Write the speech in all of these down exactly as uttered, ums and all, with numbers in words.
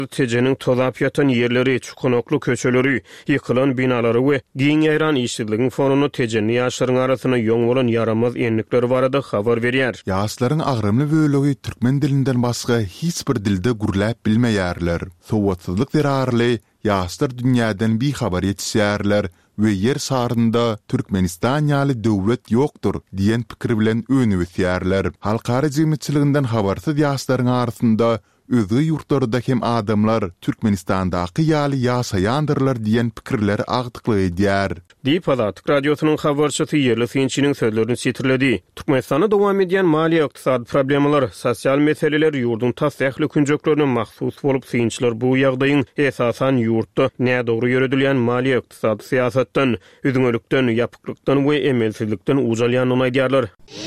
Tejenin tozap yatan yerleri, çukunoklu köçeleri, yıkılan binaları ve giyin yayran işsizligin fonunu tejenin yaşların arasına yoň bolan yaramaz enlikleri barada habar berýär. Ýaşlaryň agrymly bölegi türkmen dilinden başga hiç bir dilde gürläp bilmeýärler. Sowatsyzlyk derarly ýaşlar dünýäden bir habar ýetişýärler we yer sarında Türkmenistan ýaly döwlet ýokdur diýen pikir bilen önüwýärler. Halkara jemgyýetçiliginden habarsyz ýaşlaryň arasynda özü ýurtlarda hem adamlar Türkmenistandaky ýaly ýaşaýandyrlar diýen pikirler agdykly edýär. Diýip Azatlyk radiosynyň habarçysy Yerli Finçiniň sözlerini çitirledi. Türkmenistanda dowam edýän maliýe ykdysady problemalar, sosial meseleler ýurdun tassyhly künjeklerine mahsus bolup finçler bu ýagdaýyň esasan ýurtda nädogry ýöredilýän maliýe ykdysady siýasatdan, üzüňelikden, ýapyklykdan we emelsizlikden ujalýanyny aýdýarlar.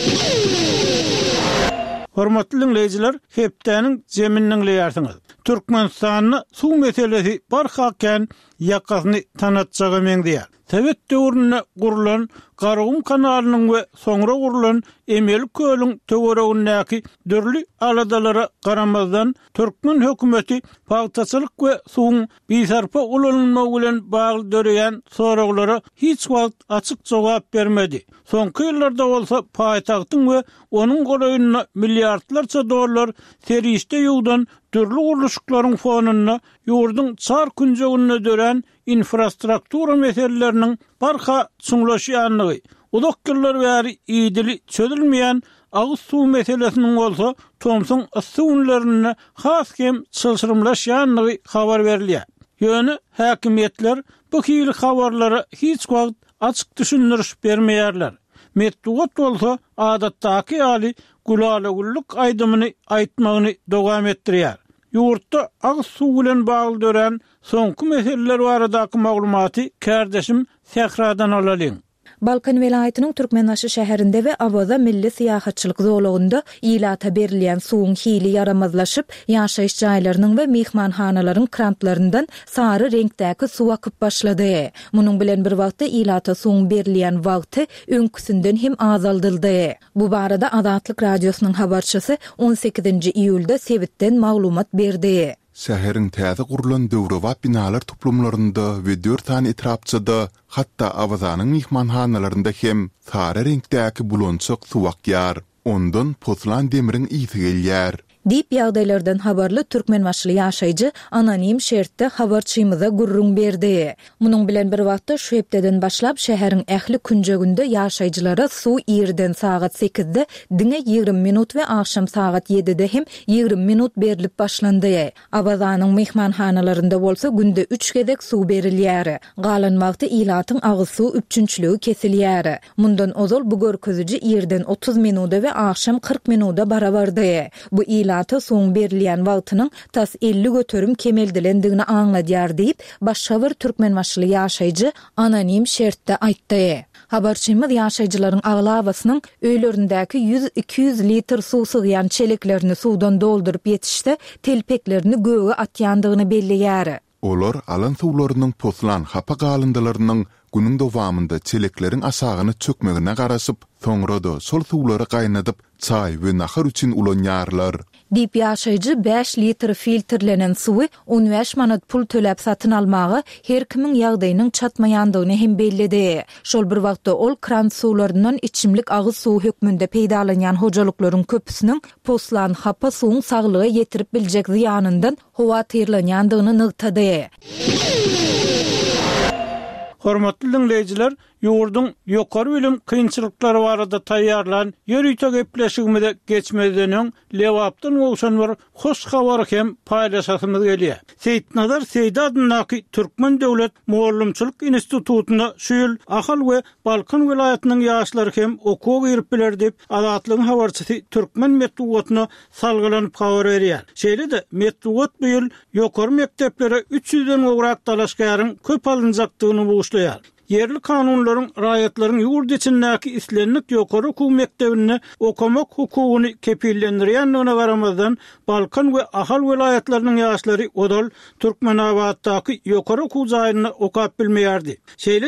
Hormatly dinleyijiler, hepdäniň jeminiň leýärsiňiz. Türkmenistanyň suw meselesi barhaken ýakasyny tanatjagy meňdiýär. Tebet döwrüne gurulan Garagum kanalynyň we soňra gurulan Emel Köýüň töweregindäki dörli aladalara garamazdan Türkmen hökümeti pagtaçylyk we suwun bisarpa ulanmagy bilen bagly döreýän soraglara hiç wagt açyk jogap bermedi. Soňky ýyllarda bolsa paýtagtyň we onuň goraýyna milliardlarça dollar serişde ýugdan dörli guruluşlaryň fonuny ýurdun çar künjegine dören infrastruktura meseleleriniň barha çuňlaşýanlygy, uzak ýyllar bäri ýedili çözülmeýän agyz suw meselesiniň bolsa Thomson suwlaryny has hem çylşyrymlaşýanlygy habar berilýär. Ýöne häkimetler bu hili habarlara hiç wagt açyk düşündiriş bermeýärler. Metduat bolsa adatdaky ýaly gulalagullyk aýdymyny aýtmagyny dowam etdirýär. Ýurtda agyz suw bilen bagly dören soňky meseleler baradaky maglumaty kärdeşim Sähradan alalyň. Balkan vilayatynyň Türkmenbaşy şäherinde we Abaza milli syýahatçylyk zolagynda ýylata berilýän suwuň hili yaramazlaşyp, ýaşaýyş jaýlarynyň we mehmanhanalaryň krantlaryndan sary reňkdäki suw akyp başlady. Munyň bilen bir wagtda ýylata suwuň berilýän wagty öňküsinden hem azaldyldy. Bu barada Azatlyk radiosynyň habarçysy on sekizinji iýulda Sebitden maglumat berdi. Şäheriň täze gurulan döwrewap binalar toplamlarynda we dört tane etrapçyda, hatda Abazanyň mehmanhanalarynda hem sary reňkdäki bulançyk suw akýar. Ondan poslan demiriň ýygy gelýär. Dip ýagdaýlardan habarly türkmenbaşly ýaşaýjy anonim şertde habarçymyza gurrun berdi. Munyň bilen bir wagtda şu hepdeden başlap şäheriň ähli künjeginde ýaşaýjylara suw ýerden sagat sekizde diňe ýigrim minut we akşam sagat ýedide hem ýigrim minut berilip başlandy. Abazanyň mehmanhanalarynda bolsa günde üç gezek suw berilýär. Galan wagty ýylatyň agyz suw üçünçlügi kesilýär. Mundan ozal bu görkeziji ýerden otuz minuda we akşam kırk minuda barabardy. Bu ýyla Ata soň berilýän wagtynyň tas elli götürüm kemeldilendigini aňladýar diýip başşawar türkmenbaşly ýaşaýjy anonim şertde aýtdy. Habarçymyz ýaşaýjylaryň aglawasynyň öýlerindäki yüz iki yüz litr suw sygýan çeleklerini suwdan doldurup ýetişde telpeklerini göge atýandygyny belliýär. Olar alan suwlarynyň poslan hapa galyndylarynyň günüň dowamında çelekleriň asagyny çökmegine garaşyp, soňra da sol suwlary gaýnadyp çay we nahar üçin ulanýarlar. Dip ýaşaýjy beş litr filtrlenen suwy on beş manat pul töläp satyn almagy her kimiň ýagdaýynyň çatmaýandygyny hem bellidi. Şol bir wagtda ol kran suwlaryndan içimlik agyz suw hökmünde peýdalanýan hojalyklaryň köpüsiniň poslan hapa suwuň saglyga ýetirip biljek ziýanyndan howa tyrlanýandygyny nygtady. Hormatly dinleyijiler, ýurdun ýokary bilim kynçylyklary barada taýýarlan ýörüýte gepleşigimizde geçmezden lewapdan bolşan bir hoş habar hem paýlaşasymyz gelýär. Seyitnazar Seydi adynaky Türkmen Döwlet Muallimçilik Institutunda şu ýyl Ahal we Balkan vilayatynyň ýaşlary hem okuw girip biler dep Azatlygyň habarçysy Türkmen Metduwatyna salgylanyp habar berýär. Şeýle-de Metduwat bu ýyl ýokary mekteplere üç yüzden gowrak dalaşgaryň köp alynjakdygyny buýuşlaýar. Yerli kanunlaryň, raýatlaryň ýurt içindäki islenlik ýokary okuw mektebine okamak hukugyny kepillendirýändigine garamazdan Balkan we Ahal vilayatlarynyň ýaşlary odal Türkmenabatdaky ýokary okuw jaýyna okap bilmeýärdi. Şeýle-de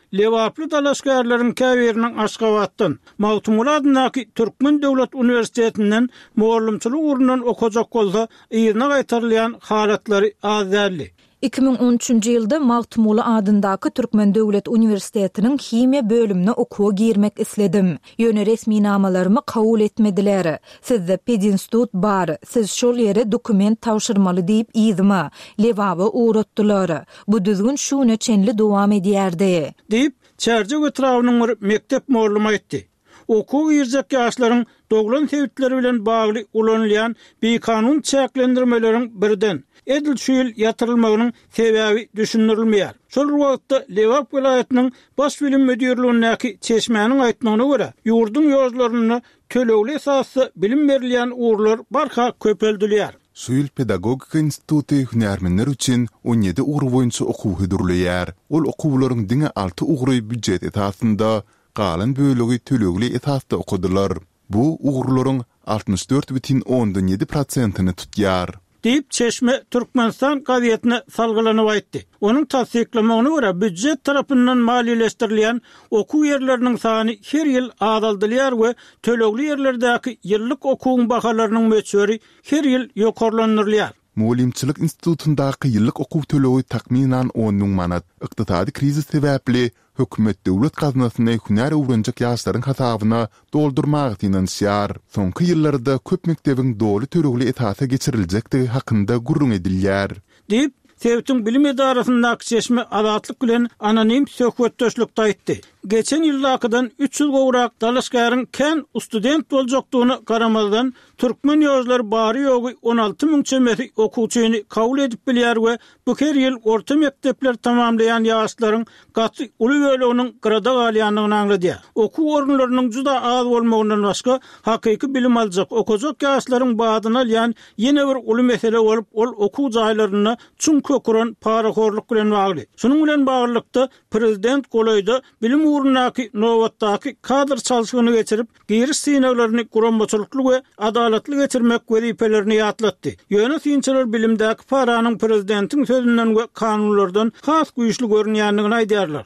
lewaply dalaşgärleriň käbiriniň Aşgabatdan Mawtumul adynaky Türkmen Döwlet Uniwersitetinden muallimçilik urundan okajak bolsa, ýerine gaýtarylýan halatlary azerli. iki bin on üçünji ýylda Mawtumul adyndaky Türkmen Döwlet Uniwersitetining himiýa bölümine okuwa girmek isledim. Ýöne resmi namalarymı kabul etmediler. Sizde pedinstitut bar, siz şol ýere dokument tawşyrmaly diýip ýyzyma, lewaba uğratdylar. Bu düzgün şuna çenli dowam edýärdi. Diýip Çerjek etrawynyň bir mektep muallimy aýtdy. Okuw ýerjek ýaşlaryň doglan sebitleri bilen bagly ulanylýan bir kanun çäklendirmeleriň birden edil şüýül ýatyrylmagynyň sebäbi düşündirilmeýär. Şol wagtda Lewap vilayatynyň baş bilim müdürlüğündäki çeşmäniň aýtmagyna görä, ýurdun ýozlaryny tölegli esasy bilim berilýän uğurlar barha köpeldilýär. Suýul Pedagogika Instituty hünärmenler üçin on ýedi ugur boýunça okuw hödürlýär. Ol okuwlaryň diňe alty ugry büdjet etasynda, galan bölegi tölegli esasda okudylar. Bu ugurlaryň altmış dört бүтүн oňdan ýedi prosentyny tutýar. Diýip Çeşme Türkmenistan gazetine salgylanyp aýtdy. Onuň tasdiklamagyna görä büdjet tarapyndan maliýeleşdirilýän okuw ýerleriniň sany her ýyl azaldylýar we tölegli ýerlerdäki ýyllyk okuwyň bahalarynyň möçberi her ýyl ýokarlandyrylýar. Muallimçilik institutundaky ýyllyk okuw tölegi takminan on müň manat. Ykdysady krizis sebäpli hökümet döwlet gaznasyny hünär öwrenjek ýaşlaryň hasabyna doldurmak finansiýar. Soňky ýyllarda köp mekdebiň doli tölegli etasa geçiriljekdigi hakynda gurrun edilýär. Diýip Sebäpden bilim edarasyndaky Çeşme azatlyk bilen anonim söhbetdeşlikde aýtdy. Geçen ýyldakydan üç ýyl gowrak dalaşgaryň kän student boljakdygyny garamazdan türkmen ýozlary bary ýogy on alty müň çemeti okuwçyny kabul edip bilýär we bu her ýyl orta mektepler tamamlayan ýaşlaryň gaty uly böleginiň grada galýanlygyny aňladýar. Okuw orunlarynyň juda az bolmagyndan başga hakyky bilim aljak okujak ýaşlaryň badyna alýan ýene bir uly mesele bolup ol okuw jaýlaryny çuň köküren paraxorluk bilen bagly. Şunuň bilen baglykda prezident golaýda bilim uğrundaky nowatdaky kadr çalşygyny geçirip geri sinaglaryny gurambaçylykly we adalatly geçirmek wezipelerini ýatlatdy. Ýöne synçylar bilimdäki paranyň prezidentiň sözünden we kanunlardan has güýçli görünýändigini aýdýarlar.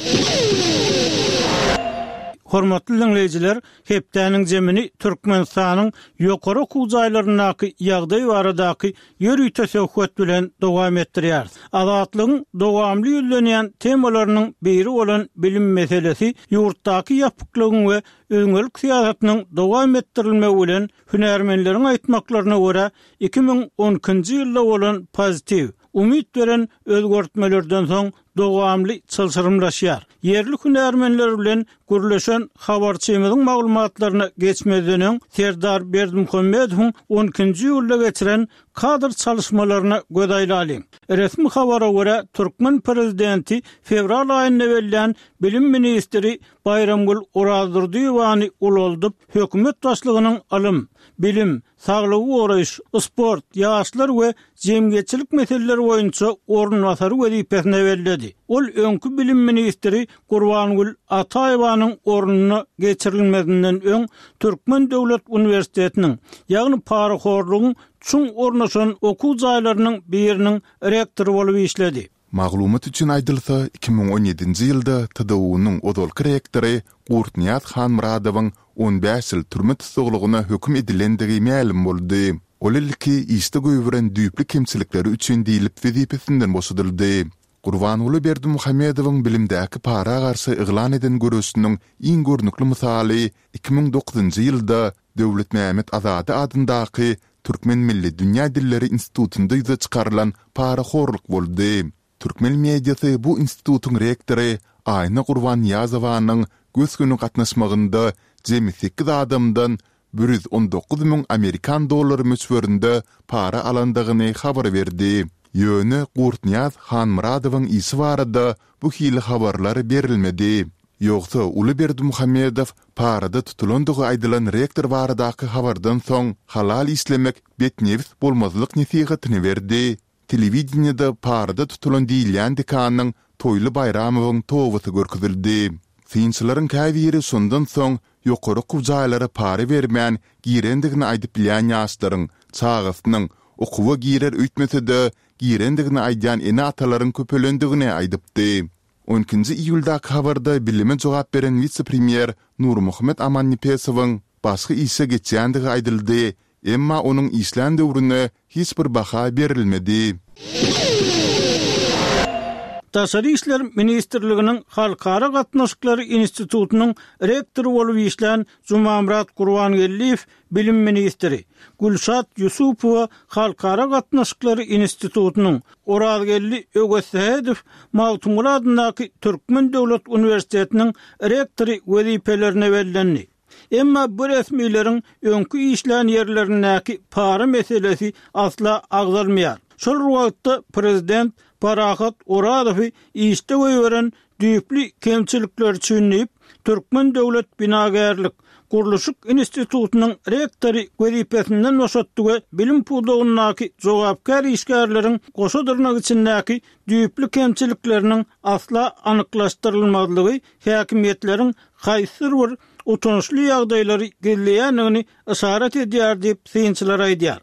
Hormatly dinleyijiler, hepdäniň jemini Türkmenistanyň ýokary okuw jaýlarynaky ýagdaý baradaky ýörüýte söhbet bilen dowam etdirýär. Azatlygyň dowamly ýüzlenýän temalarynyň biri bolan bilim meselesi ýurtdaky ýapyklygyň we öňelik siýasatynyň dowam etdirilmegi bilen hünärmenleriň aýtmaklaryna görä iki bin on ikinji ýylda bolan pozitiv, umid beren özgörtmelerden soň dowamly çylşyrymlaşýar. Yerli hünärmenler bilen gürleşen habarçymyzyň maglumatlaryna geçmeden Serdar Berdimuhammedowyň on ikinji ýylda geçiren kadr çalışmalarına göz aýlaly. Resmi habara görä Türkmen prezidenti fevral aýynda berilen bilim ministri Bayramgul Urazdyrdywany uloldyp hökümet başlygynyň alym, bilim, saglygy goraýyş, sport, ýaşlar we jemgyetçilik meseleleri boýunça ornwasary wezipesine berildi. Ol öňkü bilim ministri Gurbangul Ataýewanyň ornuny geçirilmesinden öň Türkmen Döwlet Uniwersitetining, ýagny paraxorlugyň çuň ornaşan okuw jaýlarynyň biriniň rektory bolup işledi. Maglumat üçin aýdylsa, iki bin on ýedinji ýylda T D U-nyň odolky rektory Gurtniyat Hanmuradowyň on beş ýyl türme tutuklugyna hökm edilendigi ma'lum boldy. Ol ilki iste göwüren düýpli kemçilikleri üçin diýilip wezipesinden boşadyldy. Gurbangul Berdimuhammedowyň bilimdäki para garşy yglan eden görüşiniň iň görnükli misaly iki bin dokuzunji ýylda Döwlet Mehmet Azady adyndaky Türkmen Milli Dünýä Dilleri Institutunda ýyza çykarylan paraxorluk boldy. Türkmen mediasy bu institutyň rektory Aýna Gurban Ýazowanyň göz günü gatnaşmagynda jemi sekiz adamdan bir yüz on dokuz müň Amerikan dollary möçberinde para alandygyny habar berdi. Ýöne Gurtniyat Hanmuradowyň isi barada bu hili habarlary berilmedi. Ýogsa Uly Berdimuhammedow parada tutulandygy aýdylan rektor baradaky habardan soň halal islemek betnewis bolmazlyk nesihatyny berdi. Telewizionyada parada tutulan diýilýän dekanyň Toýly Bayramowyň towasy görkezildi. Synçylaryň käbiri şondan soň ýokary okuw jaýlary para bermän girendigini aýdyp bilýän ýaşlaryň çağasynyň okuwa girer öýtmese de girendigini aýdýan ene atalaryň köpelendigini aýdypdy. on ikinci iyuldaky habarda bilime jogap beren vice-premier Nurmuhammed Amannipesowyň başga ise geçýändigi aýdyldy, emma onuň İslam döwrüne hiç bir baha berilmedi. Daşary işler ministrliginiň Halkara gatnaşyklary institutunyň rektory bolup işlän Jumamrat Gurbangeliýew bilim ministri, Gülşat Yusupowa Halkara gatnaşyklary institutunyň Orazgelli Ögöshedow Mawtumul adynaky Türkmen Döwlet Uniwersitetiniň rektory wezipelerine bellendi. Emma bu resmiýlerin öňkü işlän ýerlerindäki para meselesi asla agzalmaýar. Şol wagtda prezident Parahat Oradowy işde göýeren düýpli kemçilikler düşünip Türkmen Döwlet Binagerlik Guruluşyk institutunyň rektory wezipesinden boşatdygy bilim puwdagynyňky jogapkar işgärleriň goşadyrnak içindäki düýpli kemçilikleriniň asla anyklaşdyrylmadygy häkimetleriň haýsyr bir utançly ýagdaýlary gelýänini işaret edýär diýip synçylar aýdýar.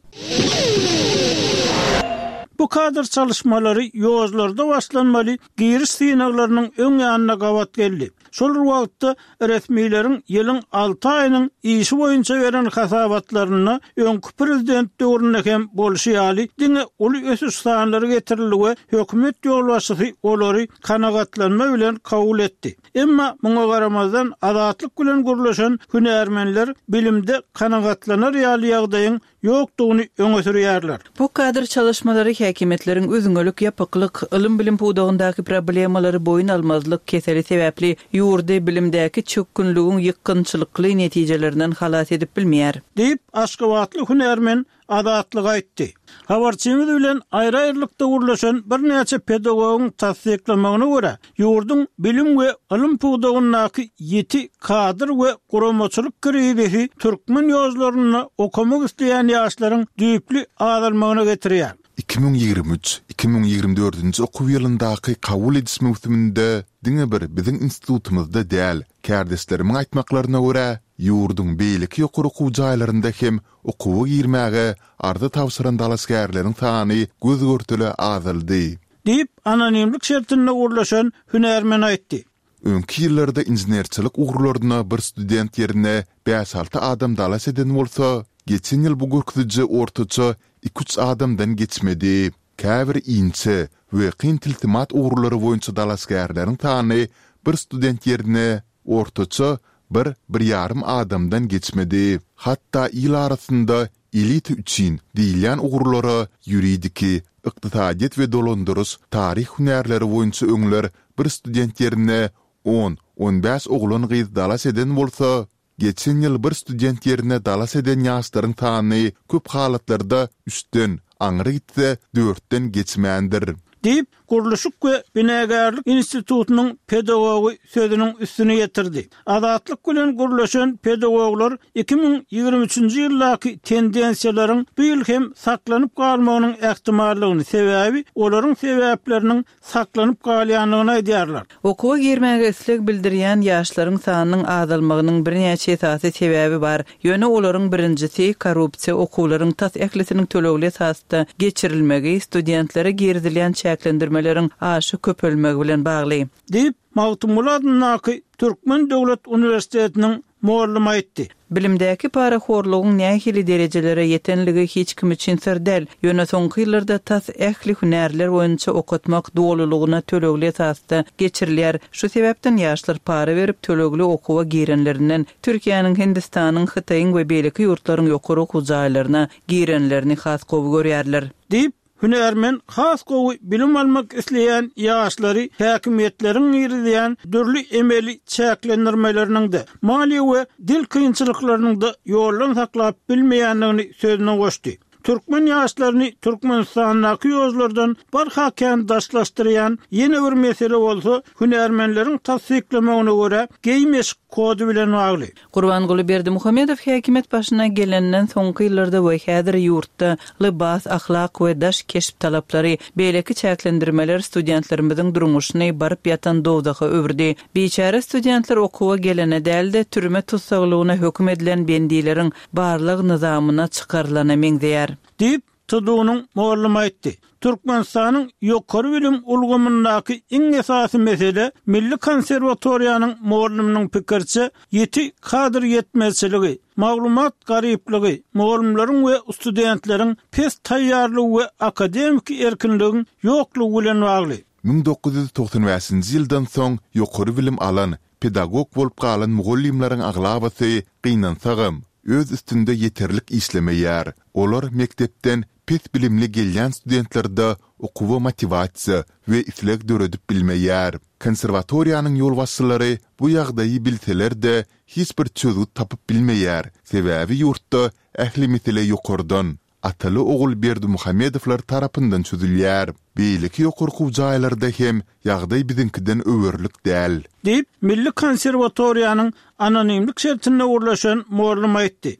Bu kadr çalışmaları yozlarda başlanmaly, giriş synaglarynyň öň ýanyna gawat geldi. Şol wagtda resmiýlerin ýylyň alty aýynyň işi boýunça beren hasabatlaryna öňkü prezident döwründe hem bolşýaly diňe uly ösüş sanlary getirildi, hökümet ýolbaşçysy olary kanagatlanma bilen kabul etdi. Emma muňa garamazdan azatlyk bilen gurulşan hünärmenler bilimde kanagatlanar ýaly ýagdaýyň ýokdugyny öňe sürýärler. Bu kadr çalışmaları häkimetleriň özüňölük ýapyklyk, ilm bilim puwdagyndaky problemalary boyun almazlyk keseli sebäpli ýurdy bilimdäki çökkünlügiň ýykynçylykly netijelerinden halas edip bilmeýär. Diýip Aşgabatly hünärmen adatlyk aýtdy. Habarçymyz bilen aýry-aýrylykda gurulşan bir näçe pedagogyň tasdiklamagyna görä, ýurdun bilim we ilim puwdagyndaky ýeti kadr we guramaçylyk krizisi türkmen ýozlaryny okumak isleýän ýaşlaryň düýpli azalmagyna getirýär. iki bin ýigirme üç iki bin ýigirme dördünji okuw ýylyndaky kabul edilme mewsuminde diňe bir biziň institutumyzda däl, kärdeslerimiň aýtmaklaryna görä, ýurdun beýleki ýokary okuw jaýlarynda hem okuwa girmäge arda tawsyran dalasgärleriň sany göz görtüle azaldy. Diýip anonimlik şertinde gurulşan hünärmen aýtdy. Öňki ýyllarda injenerçilik ugurlaryna bir student ýerine beş alty adam dalas eden bolsa, geçen ýyl bu görküzji ortaça iki üç adamdan geçmedi. Käbir inçe we kyn tiltimat ugurlary boýunça dalasgärleriň sany bir student ýerine ortaça bir bir ýarym adamdan geçmedi. Hatta ýyl arasynda elit üçin diýilen ugurlara ýuridiki, ykdysadyet we dolandyrys tarih hünärleri boýunça öňler bir student ýerine on on beş oglan gyz dalas eden bolsa, geçen ýyl bir student ýerine dalas eden ýaşlaryň sany köp halatlarda üçden, aňry gitse dörtten geçmändir. Diýip Guruluşyk we Binagerlik institutunyň pedagogy sözüniň üstüne getirdi. Azatlyk bilen gurulşan pedagoglar iki bin ýigirme üçinji ýyldaky tendensiýalaryň bu ýyl hem saklanyp galmagynyň ähtimallygyny sebäbi olaryň sebäpleriniň saklanyp galýanlygyny aýdýarlar. Okuwa girmäge isleg bildirýän ýaşlaryň sanynyň azalmagynyň bir näçe esasy sebäbi bar. Ýöne olaryň birincisi korrupsiýa okuwlaryň tas ählisiniň tölegli esasda geçirilmegi, studentlere girdilýän çäklendirmeleriň aşy köpelmegi bilen bagly. Diýip Mawtumul adynaky Türkmen Döwlet Uniwersitetiniň muallimi aýtdy. Bilimdäki paraxorlugyň nähili derejelere ýetenligi hiç kim üçin sir däl. Ýöne soňky ýyllarda tas ähli hünärler boýunça okutmak dowlulygyna tölegli esasda geçirilýär. Şu sebäpden ýaşlar para berip tölegli okuwa girenlerinden Türkiýanyň, Hindistanyň, Hytaýyň we beýleki ýurtlaryň ýokary okuw jaýlaryna girenlerini has gowy görýärler. Diýip hünärmen has gowy bilim almak isleýän ýaşlary häkimetleriň ýerdiýän dürli emeli çäklendirmeleriniň de mali we dil kynçylyklarynyň da ýollan saklap bilmeýänligini sözüne goşdy. Türkmen ýaşlaryny Türkmenistanyňky ýozlardan barhakan daşlaşdyrýan ýene bir mesele bolsa, hünärmenleriň tasdiklamagyna görä geýmeş kody bilen bagly. Gurbanguli Berdimuhammedow häkimet başyna gelenden soňky ýyllarda we häzir ýurtda libas, ahlak we daş keşip talaplary, beýleki çäklendirmeler studentlerimiziň durmuşyny barıp ýatan dowdaga öwürdi. Beçara studentler okuwa gelene dälde türme tutsaglygyna hökm edilen bendiýleriň barlyk nizamyna çykarylana meňzeýär. Diýip Tudunyň muallimi aýtdy. Türkmenistanyň ýokary bilim ulgamyndaky iň esasy mesele Milli Konserwatoriýanyň muallimining pikirçe ýeti kadr ýetmezçiligi, maglumat garyplygy, muallimlaryň we studentleriň pes taýýarlygy we akademik erkinligiň ýoklugy bilen bagly. ming dokuz yüz toksan beşinji ýyldan soň ýokary bilim alan, pedagog bolup galan mugallimlaryň aglabasy gynnansagam öz üstünde yeterlik işlemeýär. Olar mektepden pes bilimli gelýän studentlerde okuwa motivasiýa we isleg döredip bilmeýär. Konserwatoriýanyň ýolbaşçylary bu ýagdaýy bilseler-de hiç bir çözüm tapyp bilmeýär. Sebäbi ýurtda ähli mesele ýokardan Ataly ogul Berdi Muhammedowlar tarapyndan çözülýär. Beýleki ýokarky jaýlarda hem ýagdaý bizinkiden öwürlik däl. Diýip Milli Konserwatoriýanyň anonimlik şertine urlaşan muallim aýtdy.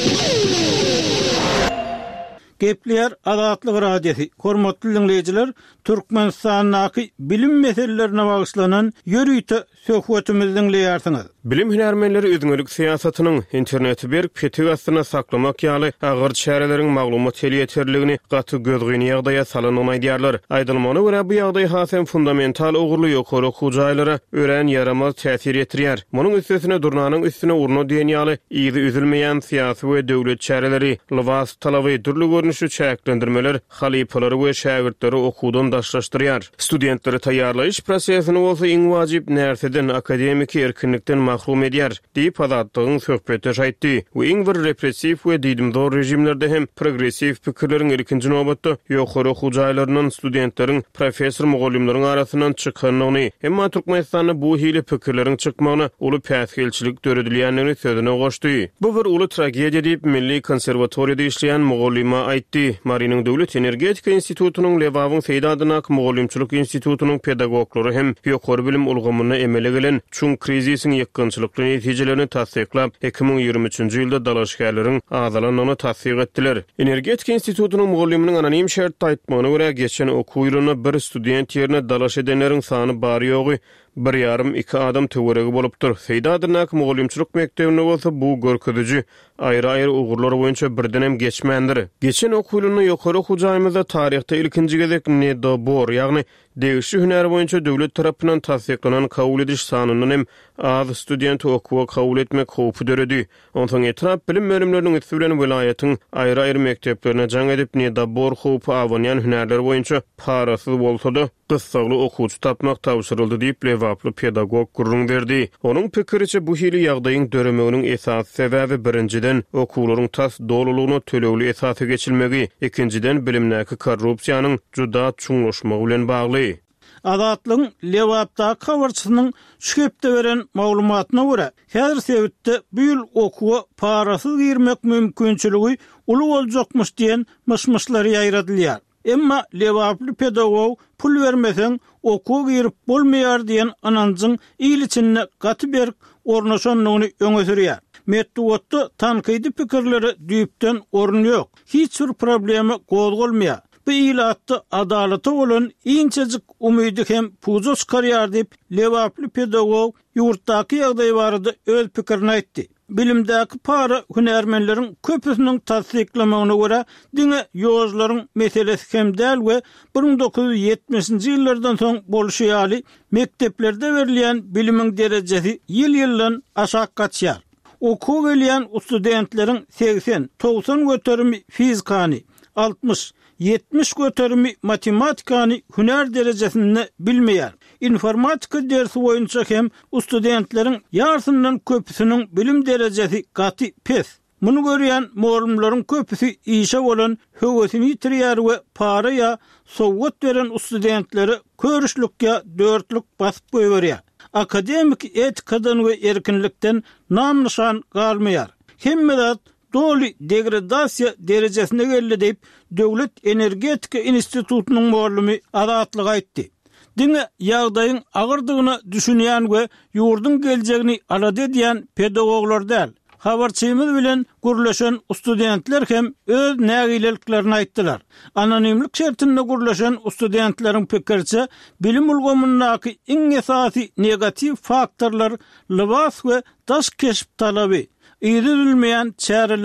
Gepler Azatlyk radiosi. Hormatly dinleýijiler, Türkmenistanyň bilim meselelerine bagyşlanan ýörüýte söhbetimizi dinleýärsiňiz. Bilim hünärmenleri özüňlük siýasatynyň interneti berip petig astyna saklamak ýaly agyr çäreleriň maglumat ýeterligini gaty gözgüni ýagdaýa salanyny aýdýarlar. Aýdylmana görä bu ýagdaý hasem fundamental ogurly ýokary okuw jaýlara ören yaramaz täsir etdirýär. Munyň üstesine durnanyň üstüne urno diýen ýaly ýygy üzülmeýän syýasy we döwlet çäreleri, lybas talaby, türlü görnüşli çäklendirmeler halypalary we şägirdleri okuwdan daşlaşdyrýar. Studentleri taýýarlaýyş prosesini bolsa iň wajyp närseden akademik erkinlikden mahrum edýär, diýip Azatlygyň söhbeti aýtdy. Bu iň bir repressiw we diýdimdor rejimlerde hem progressiw pikirleriň ilkinji nobatda ýokary okuw jaýlarynyň studentleriň professor mugallimleriň arasyndan çykanyny, emma Türkmenistanyň bu hili pikirleriň çykmagyna uly päsgelçilik döredilýändigini sözüne goşdy. Bu bir uly tragediýa diýip Milli Konserwatoriýada işleýän mugallima aýtdy. Mariniň Döwlet Energetika Institutunyň Lewawyň Seýdadynak Mugallimçilik Institutunyň pedagoglary hem ýokary bilim ulgamyna emele gelen çuň krizisiň ýykgynçylykly netijelerini tasdiklap, iki ming ýygrimi üçinji ýylda dalaşgärleriň azalanyny tasdik etdiler. Energetika Institutunyň mugalliminiň anonim şertde aýtmagyna görä geçen okuw ýylyna bir student ýerine dalaş edenleriň sany bary ýogy bir yarım iki adam töweregi bolupdyr. Seýdadynak mugallimçilik mektebine bolsa bu görkeziji aýry-aýry ugurlar boýunça birdenem geçmendir. Geçen okuwlyny ýokary okuw jaýymyzda taryhda ilkinji gezek nedobor, ýagny degişli hünär boýunça döwlet tarapyndan tasdiklanan kabul ediş sanynyň hem az student okuwa kabul etmek howpy döredi. Ondan etrap bilim bölümleriniň üstü bilen vilayatyň aýry-aýry mekteplerine jaň edip nedobor howpy awanýan hünärler boýunça parasyz bolsa-da gysgaly okuwçy tapmak tawşyryldy diýip lewaply pedagog gurrun berdi. Onuň pikiriçe bu hili ýagdaýyň döremeginiň esas sebäbi birinciden okuwlaryň tas dolulugyna tölegli esasy geçilmegi, ikinciden bilimdäki korrupsiýanyň juda çuňlaşmagy bilen bagly. Azatlygyň lewapda kawarçynyň şühepde beren maglumatyna görä, häzir sebitde bu ýyl okuwa parasyz girmek mümkinçiligi uly boljakmyş diýen myşmyşlary ýaýradylýar. Emma lewaply pedagog pul bermesen okuw girip bolmaýar diýen ananjyň ýylyçynne gaty berk ornaşanlygyny öňe sürýär. Metduatda tankydy pikirleri düýpden orun ýok. Hiç bir problemi gozgolmaýar. Bu ýylatda adalata bolan iňçejik umydy hem puzo çykarýar diýip lewaply pedagog ýurtdaky ýagdaý barada öz pikirini aýtdy. Bilimdäki para hünärmenleriň köpüsiniň tasdiklamagyna görä diňe ýozlaryň meselesi hem däl we bir ming dokuz yüz ýetmişinji ýyllardan soň bolşýaly mekteplerde berilýän bilimiň derejesi ýyl-ýyldan aşak gaçýar. Okuw gelýän studentleriň seksen doksan göterimi fizikany, altmış yetmiş göterimi matematikany hünär derejesinde bilmeýär. Informatika dersi boýunça hem studentleriň ýartyndan köpüsiniň bilim derejesi gaty pes. Muny görýän mugallimlaryň köpüsi işe bolan höwesini ýitirýär we para ýa sowgat beren studentleri körüşlükkä dörtlük basyp goýberýär. Akademik etikadan we erkinlikden nam nişan galmaýar. Hemmedat doli degradasiya derejesine geldi deyip Döwlet Energetika Institutunyň muallimi Azatlyk aýtdy. Diňe ýagdaýyň agyrdygyny düşünýän we ýurdun geljegini alady edýän pedagoglar däl, habarçymyz bilen gurlaşan studentler hem öz nägileliklerini aýtdylar. Anonimlik şertinde gurlaşan studentleriň pikirçe bilim ulgamyndaky iň esasy negativ faktorlar lybas we daş keşip talaby, ýyzülmeýän çäreler,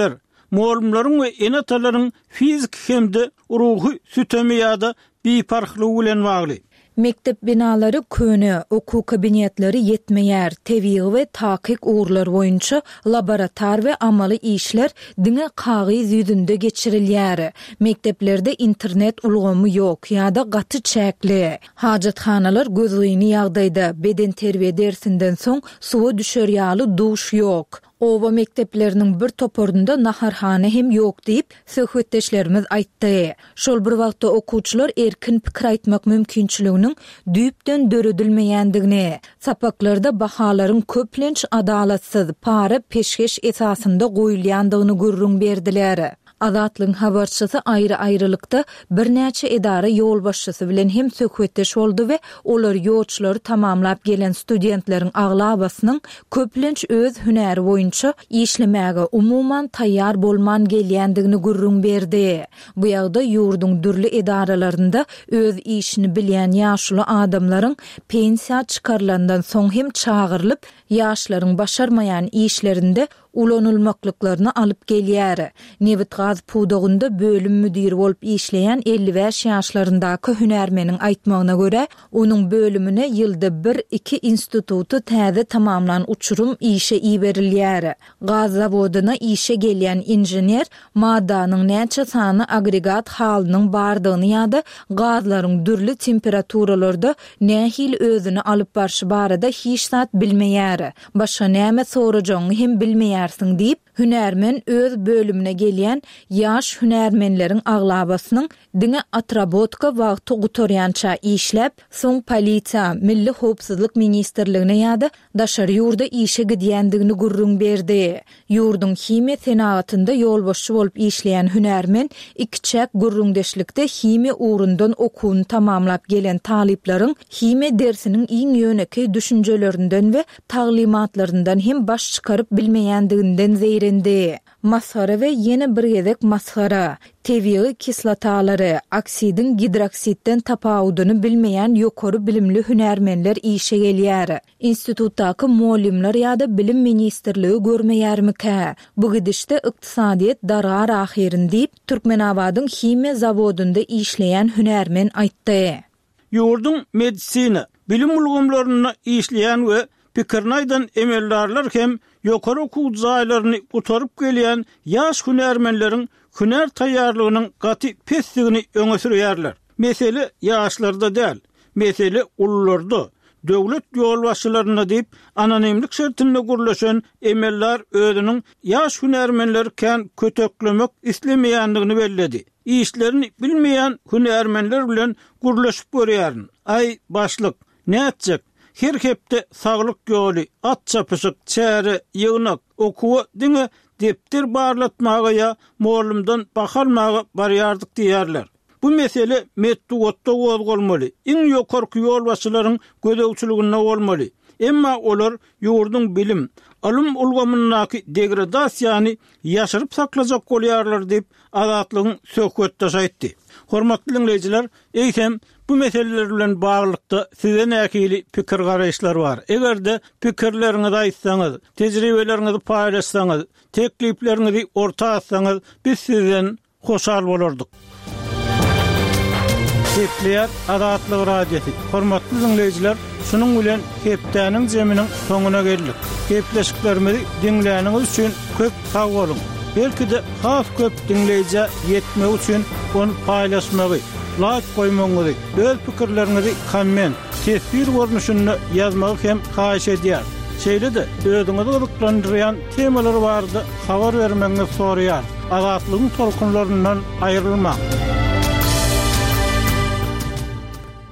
muallimlaryň we enatalaryň fizik hemde ruhy sütemi ýa-da biparhlygy bilen bagly. Mektep binalary köne, oku kabinetleri yetmeýär, tebiğ we takyk uğurlar boýunça laborator we amaly işler diňe kagyz ýüzünde geçirilýär. Mekteplerde internet ulgamy ýok ýa-da gaty çäkli. Hajatxanalar gözüni ýagdaýda beden terbiýe dersinden soň suwa düşer ýaly duş ýok. Oba mekteplerinin bir toporunda naharhane hem yok deyip söhbetdeşlerimiz aýtdy. Şol bir wagtda okuwçylar erkin pikir aýtmak mümkinçiliginiň düýpden döredilmeýändigini, sapaklarda bahalaryň köplenç adalatsyz para peşkeş esasynda goýulýandygyny görüň berdiler. Azatlyň habarçysy aýry-aýrylykda bir näçe edara ýol başçysy bilen hem söhbetdeş boldy we olar ýolçulary tamamlap gelen studentleriň aglabasynyň köplenç öz hünäri boýunça işlemäge umuman taýýar bolman gelýändigini görüň berdi. Bu ýagda ýurdun dürli edaralarynda öz işini bilýän ýaşly adamlaryň pensiýa çykarlandan soň hem çağırlyp ýaşlaryň başarmaýan işlerinde ulanylmaklyklaryny alyp gelýär. Nebit gaz pudogunda bölüm müdiri bolup işleýän elli beş ýaşlaryndaky hünärmeniň aýtmagyna görä, onuň bölümine ýylda bir iki institutu täze tamamlan uçurum işe iberilýär. Gaz zawodyna işe gelýän injener maddanyň näçe sany agregat halynyň bardygyny ýa-da gazlaryň dürli temperaturalarda nähil özüni alyp barşy barada hiç zat bilmeýär. Başga näme sorajagyny hem bilmeýär diýip hünärmen öz bölümine gelýän ýaş hünärmenleriň aglabasynyň diňe atrabotka wagty gutorýança işläp, soň polisiýa, Milli Howpsuzlyk ministrligine ýa-da daşary ýurda işe gidýändigini görüň berdi. Ýurdun hime senatynda ýolbaşçy bolup işleýän hünärmen iki çäk gürrüňdeşlikde hime uğrundan okuwuny tamamlap gelen talyplaryň hime dersiniň iň ýöneki düşünjelerinden we taglimatlaryndan hem baş çykaryp bilmeýändiginden zeýrendi. Masara we ýene bir gezek masara, tebiği kislotalary, oksidin gidroksitden tapawudyny bilmeýän ýokary bilimli hünärmenler işe gelýär. Institutdaky muallimler ýa-da bilim ministrligi görmeýärmike? Bu gidişde ykdysadyet darar ahyrin diýip Türkmenabadyň hime zawodunda işleýän hünärmen aýtdy. Ýurdun medisina, bilim ulgamlaryna işleýän we pikirnaýdan emellerler hem ýokary okuw zaýlaryny gutaryp gelýän ýaş hünärmenleriň hünär taýýarlygynyň gaty pesdigini öňe sürýärler. Mesele ýaşlarda däl, mesele ullarda. Döwlet ýolbaşçylaryna diýip anonimlik şertinde gurlaşan emeller özüniň ýaş hünärmenleri kän köteklemek islemeýändigini belledi. İşlerini bilmeýän hünärmenler bilen gurlaşyp görýärn. Ay başlyk, näçek her hepde saglyk ýoly, at çapysyk, çäre, ýygnak, okuwa diňe depter barlatmaga ýa muallimden bakalmaga barýardyk diýerler. Bu mesele metduatda gozgolmaly. Iň ýokarky ýolbaşçylaryň gödäwçiliginde bolmaly. Emma olar ýurdun bilim, alym ulgamyndaky degradasiýany ýaşyryp saklajak bolýarlar diýip azatlygyň söhbetde aýtdy. Hormatly dinleýijiler, eýsem bu meseleler bilen baglykda size näkili pikir garaýşlar bar. Egerde pikirleriňizi aýtsaňyz, tejribelerinizi paýlaşsaňyz, tekliplerinizi orta atsaňyz, biz sizden hoşal bolardyk. Hepleýär Azatlyk radiosi. Hormatly dinleýijiler, şunuň bilen hepdäniň jeminiň soňuna geldik. Hepleşiklerimizi dinläniňiz üçin köp sag bolun. Belki de has köp dinleýije ýetmek üçin onu paýlaşmagy, like goýmagy, öz pikirlerinizi komment, tesbir görnüşinde ýazmagy hem haýyş edýär. Şeýle de özüňizi gyzyklandyrýan temalar bardy, habar bermeňizi soraýar. Azatlygyň tolkunlaryndan aýrylmak.